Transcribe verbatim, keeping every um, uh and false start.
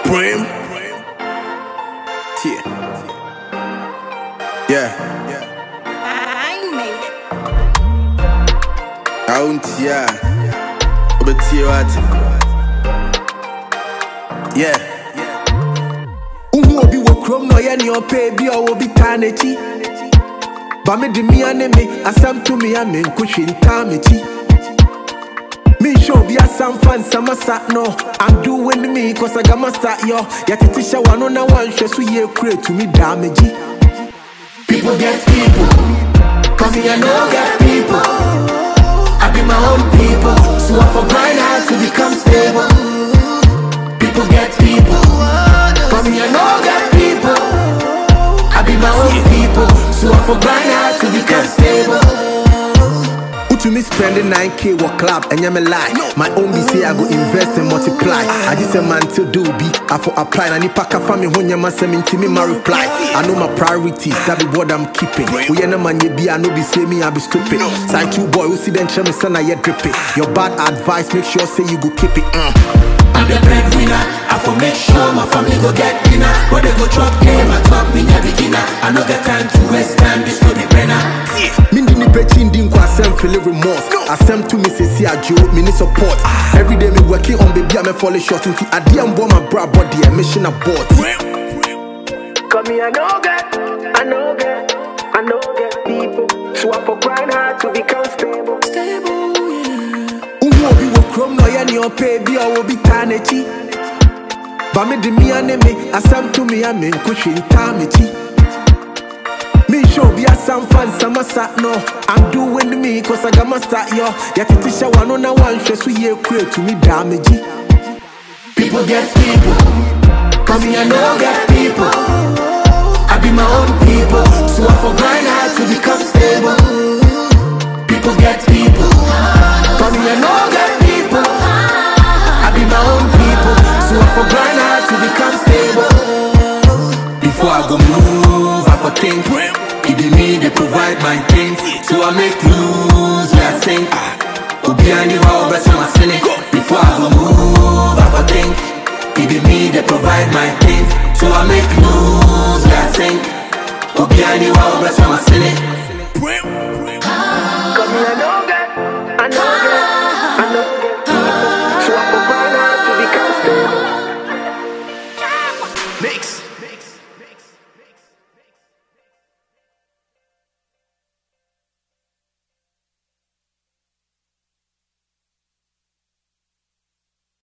Brim. Yeah. Yeah. I made it. Out yeah. But what? Yeah. Uhu obi wo krom no ye ne opa bi o obi tanechi. Ba me de mi aneme asam to me amen kuhwe ntamechi. Me show be asam fan samasa no. I'm doing me cause I got my start yo. Yet it is one on one she so ye create to me damage. People get people, cause me I know get people. I be my own people, so I for grind hard to become stable. People get people, cause me I know get people. I be my own people, so I for grind hard to become stable. To me spending nine K what club and you me lie. My own be say I go invest and multiply. I just a man to do be I for apply and if I can find me when you must send me to me my reply. I know my priorities, that be what I'm keeping. We ain't no man you be I know be say me I be stupid. Side two boy who see them tell me son I yet dripping. Your bad advice make sure say you go keep it. Uh. I'm the breadwinner. I for make sure my family go get dinner. But they go drop game, I talk me a beginner. I no get time to waste time, this no be brainer. Mindi ni betting didn't asem feel remorse. Asem to me say see a joke, me need support. Every day me working on baby I'm falling short into I damn bomb my bra body a mission abort. Come here, I know get, I know get, I know get people. So I for grind hard to become stable. Stable, yeah. Uhu obi wo krom no ye ne opa bi o obi tanechi. Ba me de mi aneme asem to me amen kuhwe ntamechi. Me show be a some fan samasa no. I'm doing me cause I got my start yo. Yet it is one on one she so ye create to me damage. People get people, cause me I know get people. I be my own people, so I for grind hard to become stable. People get people, cause me I know get people. I be my own people, so I for grind hard to become stable. Before I go move, I for think. It be me, they provide my things. So I make lose, where I sing. Obi and the how best my sinning. Before I go move, I for think. It be me, they provide my things. So I make lose, where I sing. Obi and the how best my sinning.